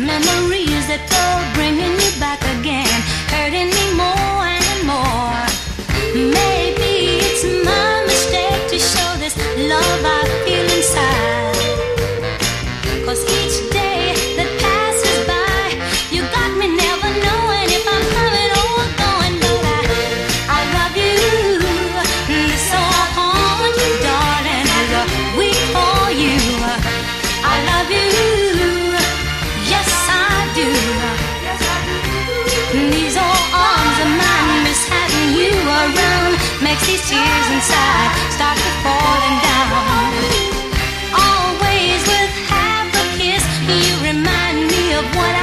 Memories that go, bringing you back again, hurting me more and more. Maybe it's my mistake to show this love I feel inside. 'Cause each day that passes by, you got me never knowing if I'm coming or going. But I love you. This so hard, darling, is weak for you. I love you. Yes, I do. These old arms of mine miss having you around. Makes these tears inside start to falling down. Always with half a kiss, you remind me of what